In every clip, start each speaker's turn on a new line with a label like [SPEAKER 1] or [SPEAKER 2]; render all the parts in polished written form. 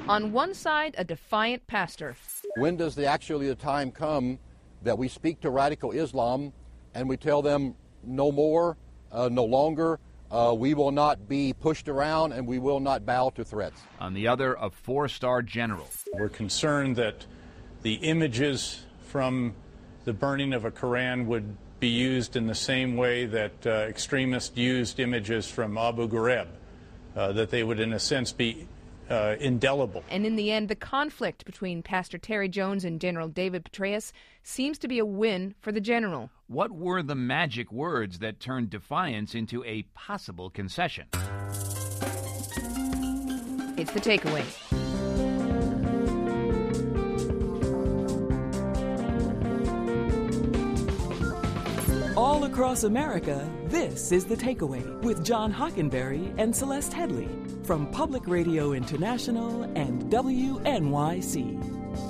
[SPEAKER 1] On one side, a defiant pastor.
[SPEAKER 2] When does the time come that we speak to radical Islam and we tell them no more, no longer, we will not be pushed around and we will not bow to threats?
[SPEAKER 3] On the other, a four-star general.
[SPEAKER 4] We're concerned that the images from the burning of a Quran would be used in the same way that extremists used images from Abu Ghraib, that they would, in a sense, be indelible.
[SPEAKER 1] And in the end, the conflict between Pastor Terry Jones and General David Petraeus seems to be a win for the general.
[SPEAKER 3] What were the magic words that turned defiance into a possible concession?
[SPEAKER 1] It's the takeaway.
[SPEAKER 5] All across America, this is The Takeaway with John Hockenberry and Celeste Headley from Public Radio International and WNYC.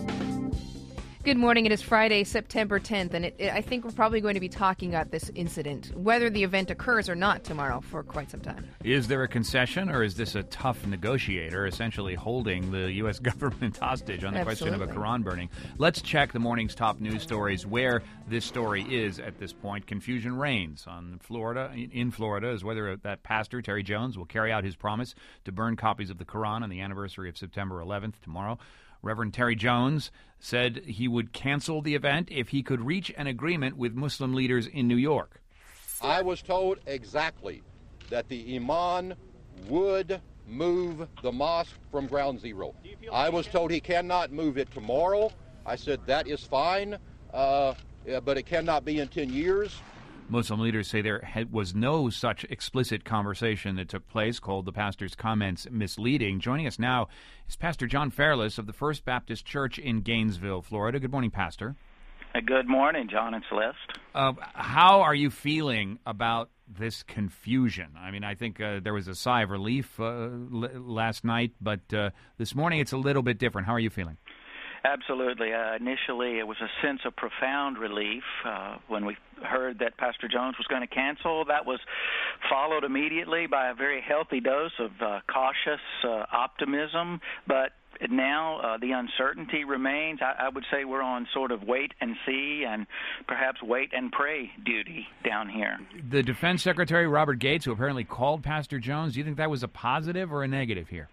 [SPEAKER 1] Good morning. It is Friday, September 10th, and I think we're probably going to be talking about this incident, whether the event occurs or not tomorrow, for quite some time.
[SPEAKER 3] Is there a concession, or is this a tough negotiator essentially holding the U.S. government hostage on the question of a Quran burning? Let's check the morning's top news stories where this story is at this point. Confusion reigns in Florida, as whether that pastor, Terry Jones, will carry out his promise to burn copies of the Quran on the anniversary of September 11th, tomorrow. Reverend Terry Jones said he would cancel the event if he could reach an agreement with Muslim leaders in New York.
[SPEAKER 2] I was told exactly that the imam would move the mosque from ground zero. I was told he cannot move it tomorrow. I said that is fine, but it cannot be in 10 years.
[SPEAKER 3] Muslim leaders say there was no such explicit conversation that took place, called the pastor's comments misleading. Joining us now is Pastor John Fairless of the First Baptist Church in Gainesville, Florida. Good morning, Pastor.
[SPEAKER 6] Good morning, John and Celeste.
[SPEAKER 3] How are you feeling about this confusion? I mean, I think there was a sigh of relief last night, but this morning it's a little bit different. How are you feeling?
[SPEAKER 6] Absolutely. Initially, it was a sense of profound relief when we heard that Pastor Jones was going to cancel. That was followed immediately by a very healthy dose of cautious optimism. But now the uncertainty remains. I would say we're on sort of wait and see and perhaps wait and pray duty down here.
[SPEAKER 3] The Defense Secretary, Robert Gates, who apparently called Pastor Jones, do you think that was a positive or a negative here?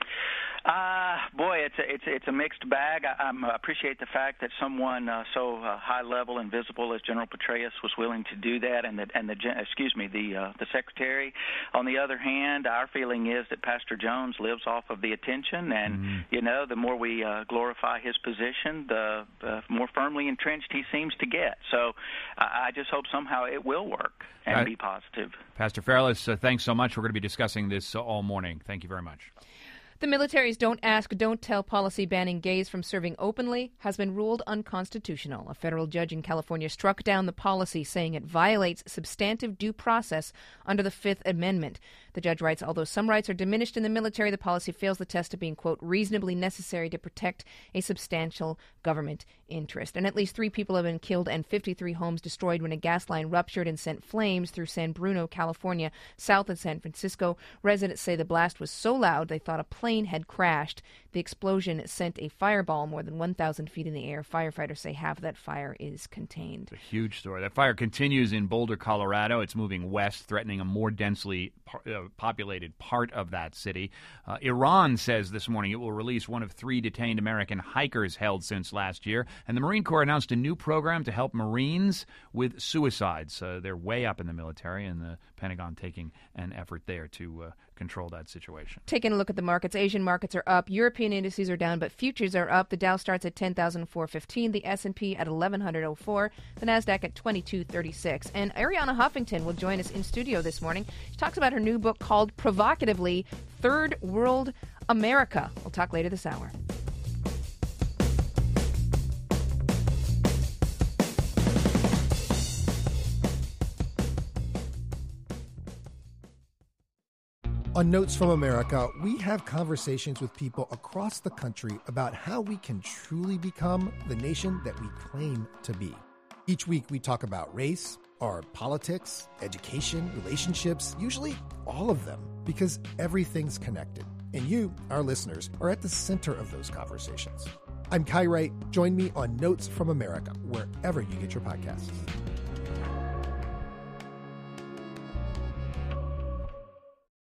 [SPEAKER 6] Boy, it's a mixed bag. I appreciate the fact that someone so high level and visible as General Petraeus was willing to do that, and the secretary. On the other hand, our feeling is that Pastor Jones lives off of the attention, and the more we glorify his position, the more firmly entrenched he seems to get. So I just hope somehow it will work and be positive.
[SPEAKER 3] Pastor Fairless, thanks so much. We're going to be discussing this all morning. Thank you very much.
[SPEAKER 1] The military's don't ask, don't tell policy banning gays from serving openly has been ruled unconstitutional. A federal judge in California struck down the policy, saying it violates substantive due process under the Fifth Amendment. The judge writes, although some rights are diminished in the military, the policy fails the test of being, quote, reasonably necessary to protect a substantial government interest. And at least 3 people have been killed and 53 homes destroyed when a gas line ruptured and sent flames through San Bruno, California, south of San Francisco. Residents say the blast was so loud they thought a plane had crashed. The explosion sent a fireball more than 1,000 feet in the air. Firefighters say half of that fire is contained.
[SPEAKER 3] It's a huge story. That fire continues in Boulder, Colorado. It's moving west, threatening a more densely populated part of that city. Iran says this morning it will release one of 3 detained American hikers held since last year. And the Marine Corps announced a new program to help Marines with suicides. They're way up in the military, and the Pentagon taking an effort there to control that situation.
[SPEAKER 1] Taking a look at the markets, Asian markets are up. European indices are down, but futures are up. The Dow starts at 10,415, the S&P at 11,004, the Nasdaq at 2236. And Ariana Huffington will join us in studio this morning. She talks about her new book called Provocatively Third World America. We'll talk later this hour.
[SPEAKER 7] On Notes from America, we have conversations with people across the country about how we can truly become the nation that we claim to be. Each week we talk about race, our politics, education, relationships, usually all of them, because everything's connected. And you, our listeners, are at the center of those conversations. I'm Kai Wright. Join me on Notes from America, wherever you get your podcasts.